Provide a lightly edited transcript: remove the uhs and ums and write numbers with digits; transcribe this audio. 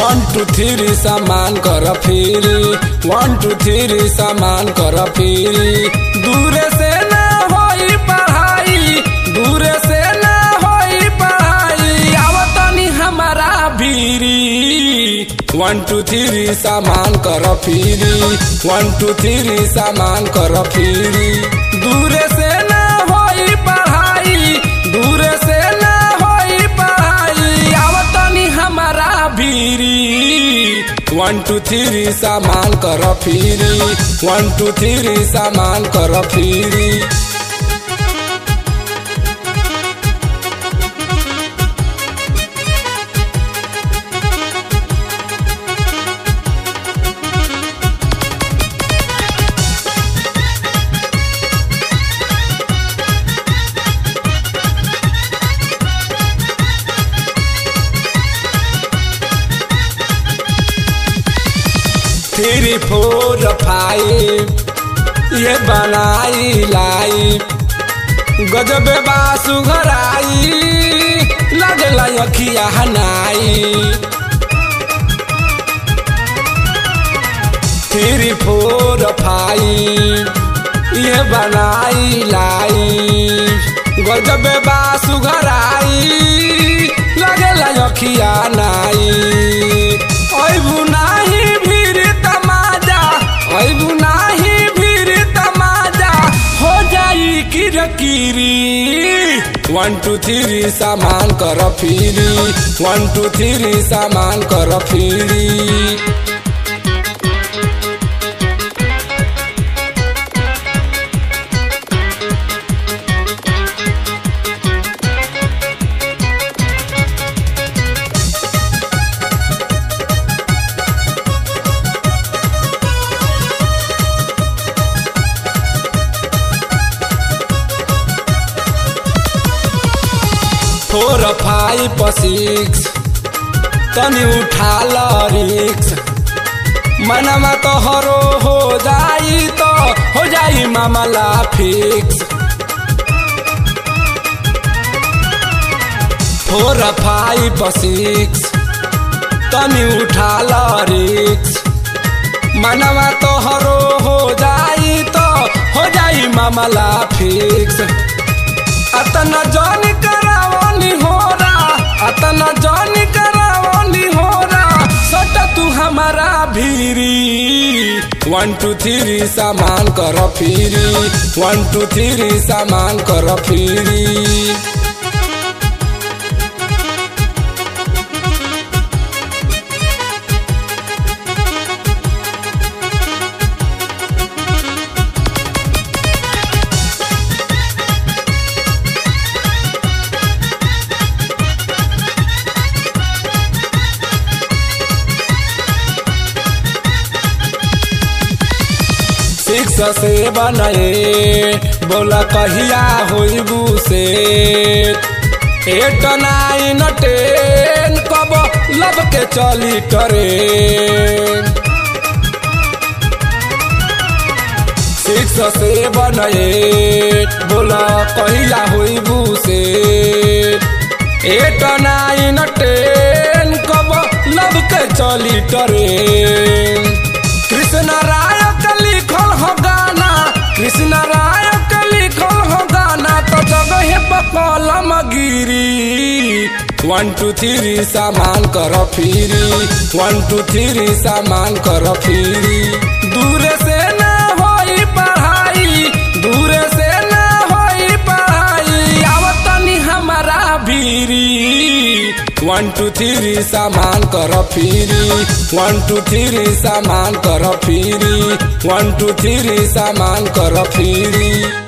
1 2 3 सामान कर फिरी 1 2 3 सामान कर फिरी। दूर से ना होई पढ़ाई दूर से ना होई पढ़ाई आवतनी हमारा भीरी 1 2 3 सामान कर फिरी 1 2 3 सामान कर फिरी। दूर से ना होई पढ़ाई दूर से ना होई पढ़ाई आवतनी हमारा भीरी 1 2 3 सामान कर फिरी 1 2 3 सामान कर फिरी। थ्री फोर फाइव ये बनाई लाई गजब बासु घराई लगला अखिया हनाई। 3 4 5 ये बनाई लाई गजब बासु घराई लगला अखिया नाई। ओइबु नाही बुनाही भीर तमाजा हो जाई किरकिरी 1 2 3 सामान कर फिरी 1 2 3 सामान कर फिरी। फोर फाइव 6 तनी उठा ल रिक्स मनवा तोहरो हो जाई मामला फिक्स। 4 5 6 तनी उठा ल रिक्स मनवा तोहरो हो जाई मामला फिक्स। अतना जानी करावनी होरा अतना जानी करावनी होरा सट तू हमारा भीरी 1 2 3 सामान कर फिरी 1 2 3 सामान कर फिरी। से बनाए बोला कहिया होइबू से 8 9 10 कब लब के चली ट्रेन। 6 से बनाए बोला कहिया होइबू से 8 9 10 कब लब के चली ट्रेन। कृष्ण राय लिखल हो गाना कृष्ण राय के लिखल हो गाना तो जगह बकल मगिरी 1 2 3 सामान कर फिरी 1 2 3 सामान कर फिरी। दूर से ना होई पढ़ाई दूर से ना होई पढ़ाई आवतनी हमारा भीरी 1 2 3 सामान कर फिरी 1 2 3 सामान कर फिरी 1 2 3 सामान कर फिरी।